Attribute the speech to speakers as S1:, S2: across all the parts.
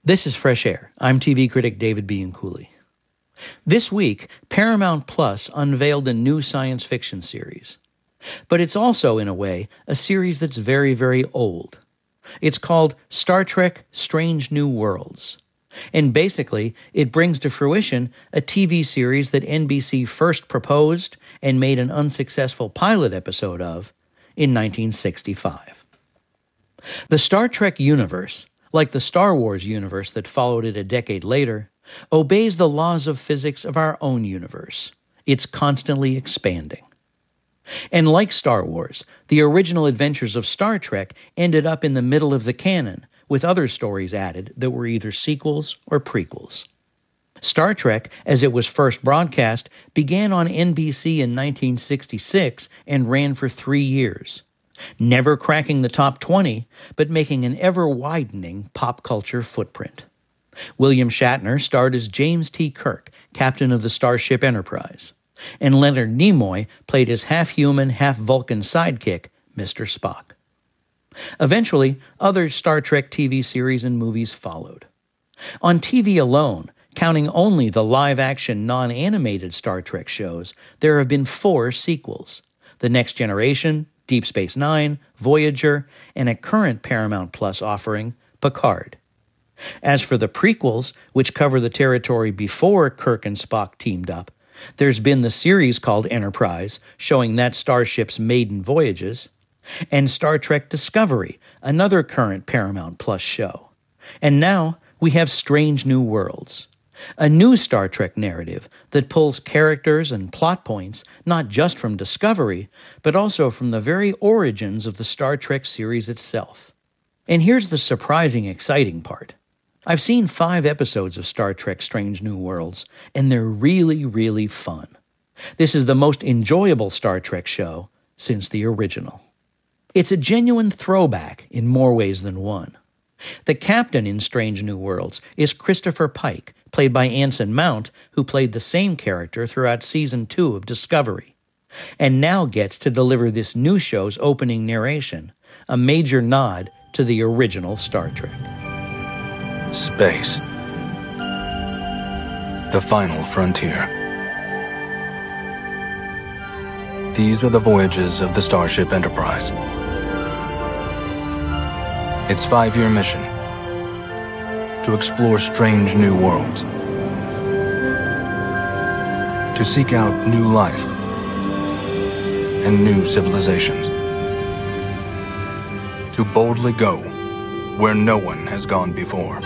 S1: This is Fresh Air. I'm TV critic David Bianculli. This week, Paramount Plus unveiled a new science fiction series. But it's also, in a way, a series that's very, very old. It's called Star Trek Strange New Worlds. And basically, it brings to fruition a TV series that NBC first proposed and made an unsuccessful pilot episode of in 1965. The Star Trek universe, like the Star Wars universe that followed it a decade later, obeys the laws of physics of our own universe. It's constantly expanding. And like Star Wars, the original adventures of Star Trek ended up in the middle of the canon, with other stories added that were either sequels or prequels. Star Trek, as it was first broadcast, began on NBC in 1966 and ran for 3 years, never cracking the top 20, but making an ever-widening pop culture footprint. William Shatner starred as James T. Kirk, captain of the Starship Enterprise, and Leonard Nimoy played his half-human, half-Vulcan sidekick, Mr. Spock. Eventually, other Star Trek TV series and movies followed. On TV alone, counting only the live-action, non-animated Star Trek shows, there have been 4 sequels: The Next Generation, Deep Space Nine, Voyager, and a current Paramount Plus offering, Picard. As for the prequels, which cover the territory before Kirk and Spock teamed up, there's been the series called Enterprise, showing that starship's maiden voyages, and Star Trek Discovery, another current Paramount Plus show. And now we have Strange New Worlds, a new Star Trek narrative that pulls characters and plot points not just from Discovery, but also from the very origins of the Star Trek series itself. And here's the surprising, exciting part. I've seen 5 episodes of Star Trek Strange New Worlds, and they're really, really fun. This is the most enjoyable Star Trek show since the original. It's a genuine throwback in more ways than one. The captain in Strange New Worlds is Christopher Pike, played by Anson Mount, who played the same character throughout Season 2 of Discovery, and now gets to deliver this new show's opening narration, a major nod to the original Star Trek.
S2: Space. The final frontier. These are the voyages of the Starship Enterprise. Its 5-year mission: to explore strange new worlds, to seek out new life and new civilizations, to boldly go where no one has gone before.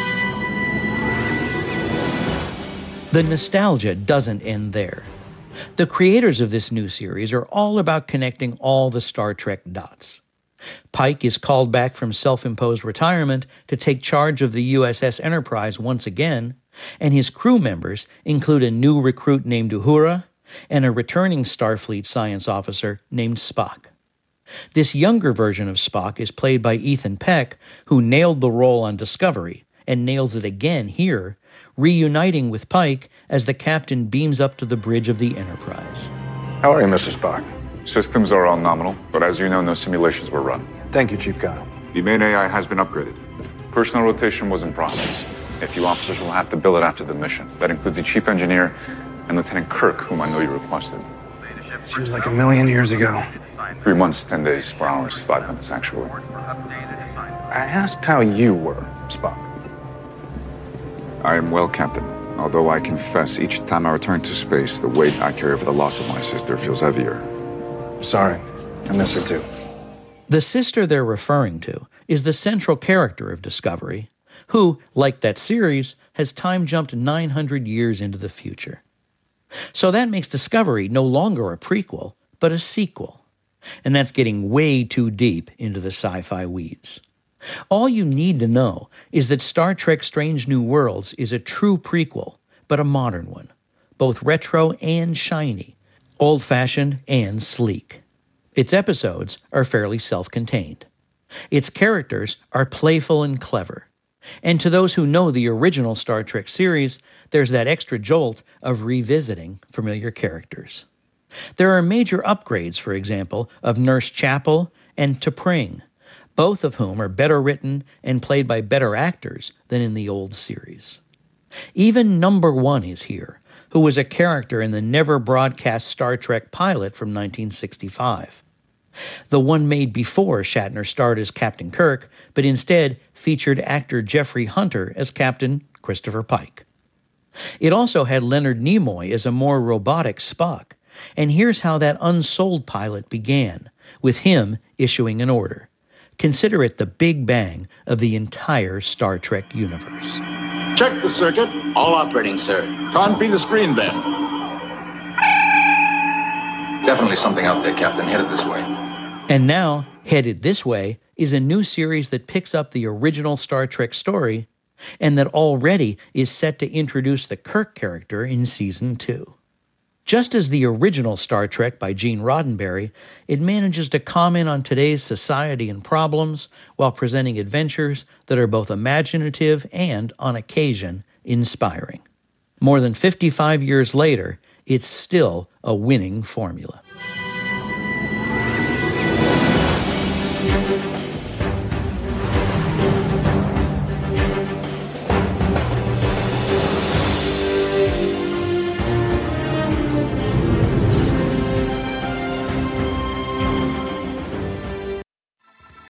S1: The nostalgia doesn't end there. The creators of this new series are all about connecting all the Star Trek dots. Pike is called back from self-imposed retirement to take charge of the USS Enterprise once again, and his crew members include a new recruit named Uhura and a returning Starfleet science officer named Spock. This younger version of Spock is played by Ethan Peck, who nailed the role on Discovery and nails it again here, reuniting with Pike as the captain beams up to the bridge of the Enterprise.
S3: How are you, Mr. Spock? Systems are all nominal, but as you know, no simulations were run.
S4: Thank you, Chief Kyle.
S3: The main AI has been upgraded. Personnel rotation was in process. A few officers will have to bill it after the mission. That includes the chief engineer and Lieutenant Kirk, whom I know you requested.
S4: Seems like a million years ago.
S3: 3 months, 10 days, 4 hours, 5 minutes, actually.
S4: I asked how you were, Spock.
S3: I am well, Captain. Although I confess, each time I return to space, the weight I carry for the loss of my sister feels heavier.
S4: Sorry, I miss her too.
S1: The sister they're referring to is the central character of Discovery, who, like that series, has time jumped 900 years into the future. So that makes Discovery no longer a prequel, but a sequel. And that's getting way too deep into the sci-fi weeds. All you need to know is that Star Trek Strange New Worlds is a true prequel, but a modern one, both retro and shiny, old-fashioned and sleek. Its episodes are fairly self-contained. Its characters are playful and clever. And to those who know the original Star Trek series, there's that extra jolt of revisiting familiar characters. There are major upgrades, for example, of Nurse Chapel and T'Pring, both of whom are better written and played by better actors than in the old series. Even Number One is here, who was a character in the never-broadcast Star Trek pilot from 1965. The one made before Shatner starred as Captain Kirk, but instead featured actor Jeffrey Hunter as Captain Christopher Pike. It also had Leonard Nimoy as a more robotic Spock, and here's how that unsold pilot began, with him issuing an order. Consider it the Big Bang of the entire Star Trek universe.
S5: Check the circuit.
S6: All operating, sir.
S5: Can't be the screen then.
S6: Definitely something out there, Captain. Headed this way.
S1: And now, Headed This Way is a new series that picks up the original Star Trek story and that already is set to introduce the Kirk character in Season 2. Just as the original Star Trek by Gene Roddenberry, it manages to comment on today's society and problems while presenting adventures that are both imaginative and, on occasion, inspiring. More than 55 years later, it's still a winning formula.